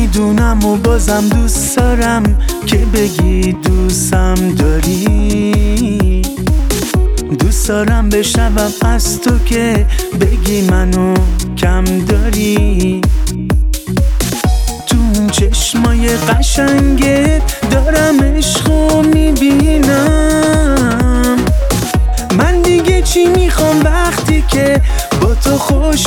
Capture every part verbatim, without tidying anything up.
میدونم و بازم دوست دارم که بگی دوستم داری. دوست دارم بشنوم از تو که بگی منو کم داری. تو اون چشمای قشنگه دارم عشقو میبینم. من دیگه چی میخوام وقتی که با تو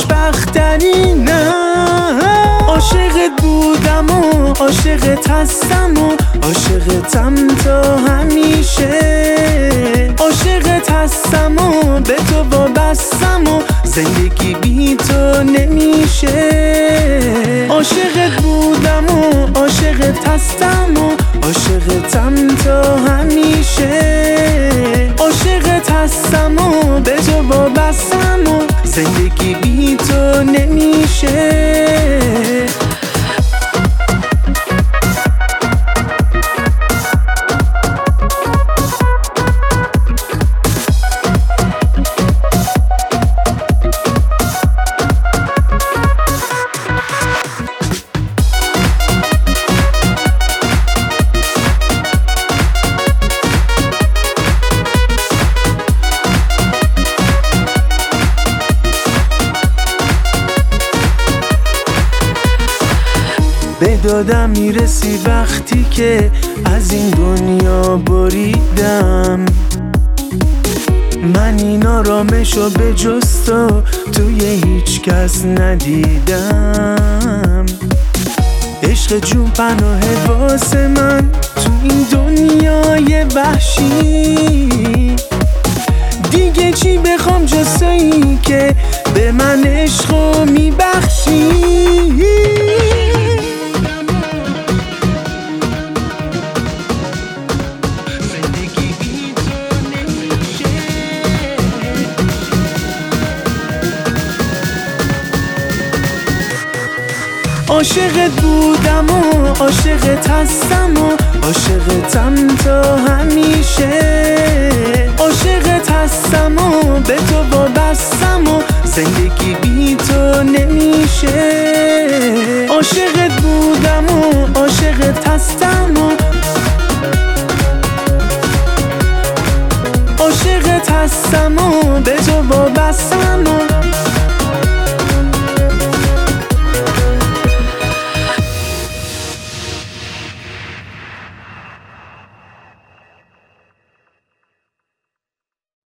خوشبخترینم. عاشقت بودم و عاشقت هستم و عاشقتم تا همیشه. عاشقت هستم و به تو وابستم و زندگی بی تو نمیشه. عاشقت بودم و عاشقت هستم و عاشقتم تا همیشه. عاشقت هستم و به تو وابستم و زندگی بی تو نمیشه. به دادم میرسی وقتی که از این دنیا بریدم. من این آرامشو به جز تو توی هیچ کس ندیدم. عشق جون پناه واسه من تو این دنیای وحشی. دیگه چی بخوام جز تویی که به من عشقو میبخشی. عاشقت بودم و عاشقت هستم و عاشقتم تا همیشه. عاشقت هستم و به تو وابستم و زندگی بی تو نمیشه. عاشقت بودم و عاشقت هستم و عاشقت هستم و به تو وابستم